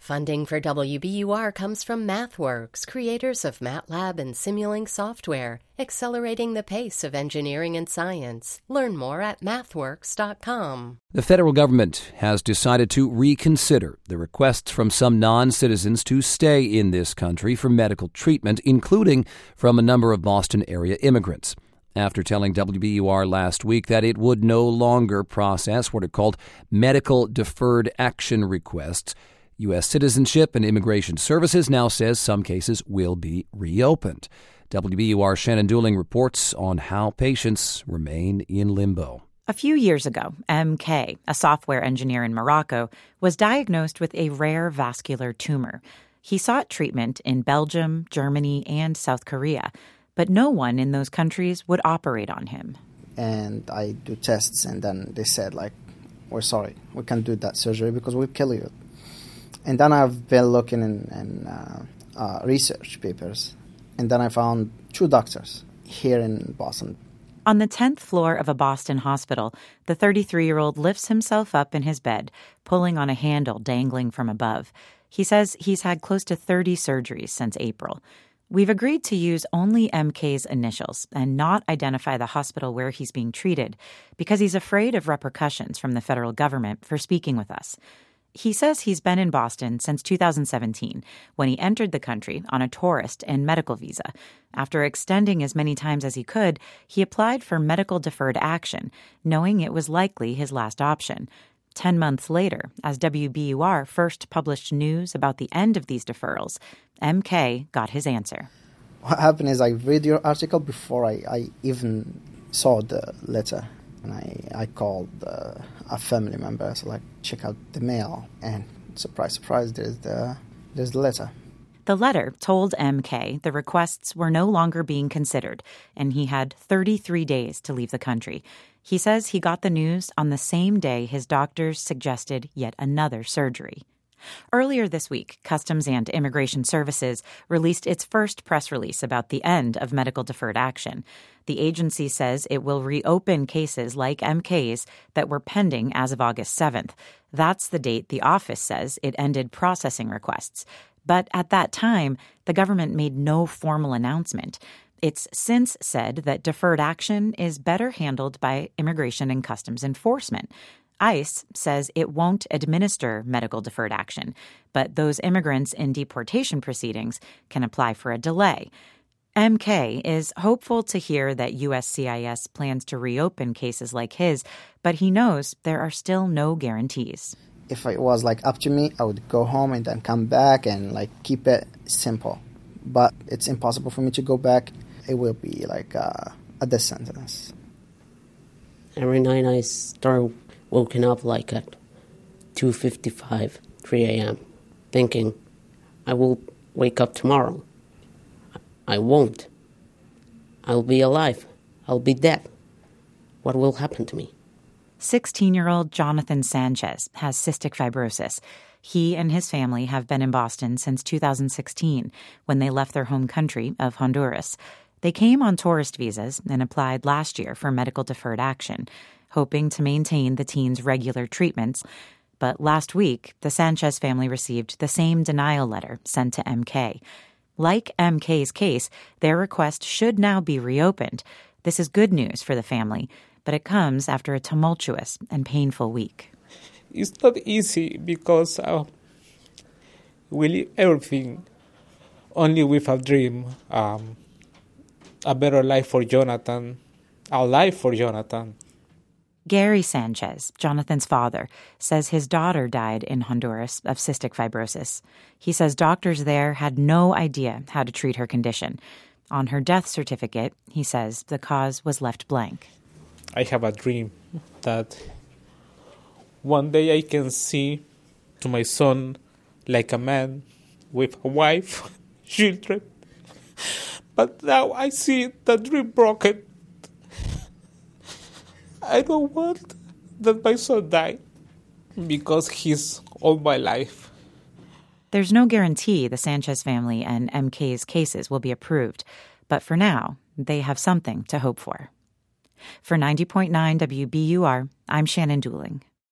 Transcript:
Funding for WBUR comes from MathWorks, creators of MATLAB and Simulink software, accelerating the pace of engineering and science. Learn more at mathworks.com. The federal government has decided to reconsider the requests from some non-citizens to stay in this country for medical treatment, including from a number of Boston area immigrants. After telling WBUR last week that it would no longer process what are called medical deferred action requests, U.S. Citizenship and Immigration Services now says some cases will be reopened. WBUR Shannon Dooling reports on how patients remain in limbo. A few years ago, MK, a software engineer in Morocco, was diagnosed with a rare vascular tumor. He sought treatment in Belgium, Germany, and South Korea, but no one in those countries would operate on him. And I do tests, and then they said, we're sorry, we can't do that surgery because we'll kill you. And then I've been looking in research papers, and then I found 2 doctors here in Boston. On the 10th floor of a Boston hospital, the 33-year-old lifts himself up in his bed, pulling on a handle dangling from above. He says he's had close to 30 surgeries since April. We've agreed to use only MK's initials and not identify the hospital where he's being treated because he's afraid of repercussions from the federal government for speaking with us. He says he's been in Boston since 2017, when he entered the country on a tourist and medical visa. After extending as many times as he could, he applied for medical deferred action, knowing it was likely his last option. 10 months later, as WBUR first published news about the end of these deferrals, MK got his answer. What happened is I read your article before I even saw the letter. And I called a family member, so check out the mail. And surprise, surprise, there's the letter. The letter told MK the requests were no longer being considered, and he had 33 days to leave the country. He says he got the news on the same day his doctors suggested yet another surgery. Earlier this week, Customs and Immigration Services released its first press release about the end of medical deferred action. The agency says it will reopen cases like MK's that were pending as of August 7th. That's the date the office says it ended processing requests. But at that time, the government made no formal announcement. It's since said that deferred action is better handled by Immigration and Customs Enforcement. ICE says it won't administer medical deferred action, but those immigrants in deportation proceedings can apply for a delay. MK is hopeful to hear that USCIS plans to reopen cases like his, but he knows there are still no guarantees. If it was up to me, I would go home and then come back and keep it simple. But it's impossible for me to go back. It will be a death sentence. Every night I start woken up at 2:55, 3 a.m., thinking, I will wake up tomorrow. I won't. I'll be alive. I'll be dead. What will happen to me? 16-year-old Jonathan Sanchez has cystic fibrosis. He and his family have been in Boston since 2016, when they left their home country of Honduras. They came on tourist visas and applied last year for medical deferred action, hoping to maintain the teen's regular treatments. But last week, the Sanchez family received the same denial letter sent to MK. Like MK's case, their request should now be reopened. This is good news for the family, but it comes after a tumultuous and painful week. It's not easy because we leave everything only with a dream, a better life for Jonathan, a life for Jonathan. Gary Sanchez, Jonathan's father, says his daughter died in Honduras of cystic fibrosis. He says doctors there had no idea how to treat her condition. On her death certificate, he says the cause was left blank. I have a dream that one day I can see to my son like a man with a wife, children. But now I see the dream broken. I don't want that my son die because he's all my life. There's no guarantee the Sanchez family and MK's cases will be approved, but for now, they have something to hope for. For 90.9 WBUR, I'm Shannon Dooling.